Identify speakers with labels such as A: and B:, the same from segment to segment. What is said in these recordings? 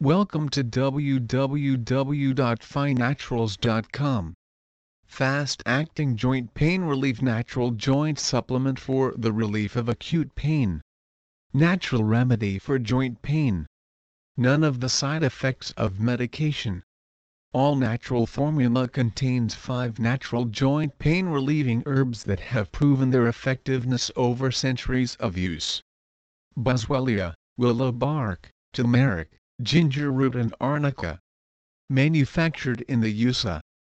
A: Welcome to www.finaturals.com. Fast-acting joint pain relief natural joint supplement for the relief of acute pain. Natural remedy for joint pain. None of the side effects of medication. All natural formula contains 5 natural joint pain relieving herbs that have proven their effectiveness over centuries of use. Boswellia, willow bark, turmeric, ginger root and arnica. Manufactured in the USA.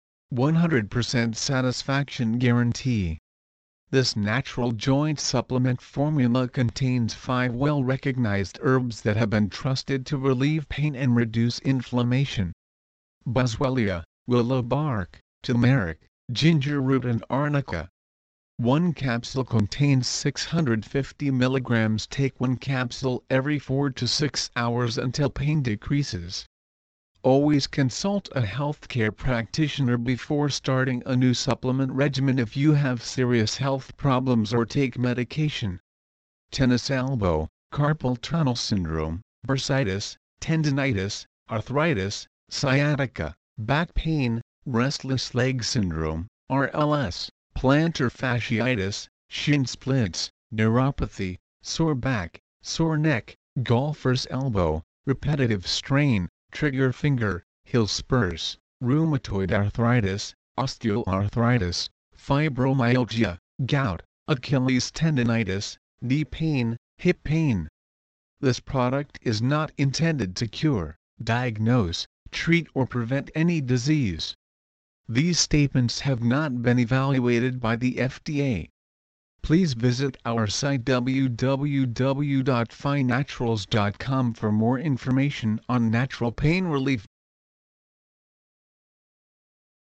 A: 100% satisfaction guarantee. This natural joint supplement formula contains 5 well-recognized herbs that have been trusted to relieve pain and reduce inflammation. Boswellia, willow bark, turmeric, ginger root and arnica. 1 capsule contains 650 mg. Take 1 capsule every 4 to 6 hours until pain decreases. Always consult a healthcare practitioner before starting a new supplement regimen if you have serious health problems or take medication. Tennis elbow, carpal tunnel syndrome, bursitis, tendinitis, arthritis, sciatica, back pain, restless leg syndrome, RLS, plantar fasciitis, shin splints, neuropathy, sore back, sore neck, golfer's elbow, repetitive strain, trigger finger, heel spurs, rheumatoid arthritis, osteoarthritis, fibromyalgia, gout, Achilles tendinitis, knee pain, hip pain. This product is not intended to cure, diagnose, treat or prevent any disease. These statements have not been evaluated by the FDA. Please visit our site www.finaturals.com for more information on natural pain relief